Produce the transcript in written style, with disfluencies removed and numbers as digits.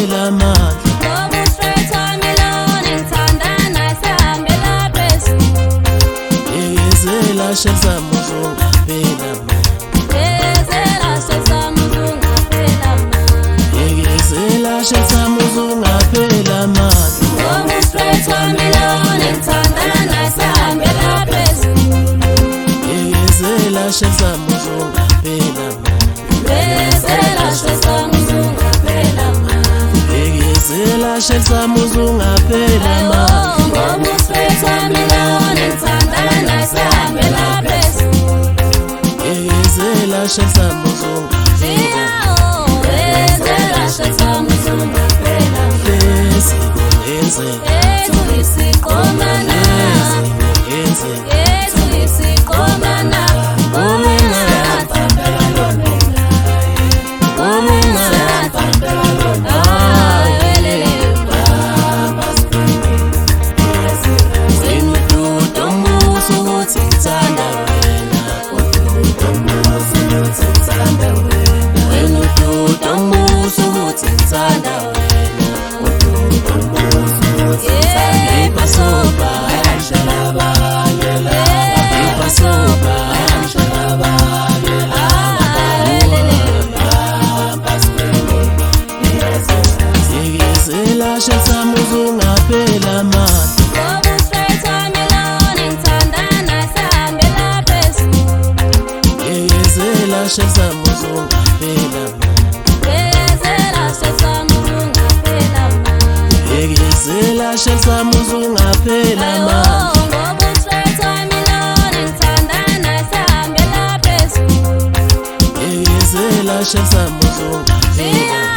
ungaphela amandla ngoba straight wami lona ngithandana sihambela phezulu Yezela shezama uzungaphela amandla Yezela shezama uzungaphela amandla Yezela shezama uzungaphela amandla ngoba straight wami lona ngithandana sihambela phezulu Yezela shezama uzungaphela amandla Yezela shezama uzungaphela amandla Yezela shezama uzungaphela amandla ngoba straight wami lona ngithandana sihambela phezulu Yezela shezama uzungaphela Yezela shezama uzungaphela Yezela Yethu isiqomana Yethu isiqomana Shezama uzungaphela amandla ngoba straight wami lona ngithandana sihambela phezulu Yezela shezama uzungaphela amandla Yezela shezama uzungaphela amandla Yezela shezama uzungaphela amandla ngoba straight wami lona ngithandana sihambela phezulu Yezela shezama uzungaphela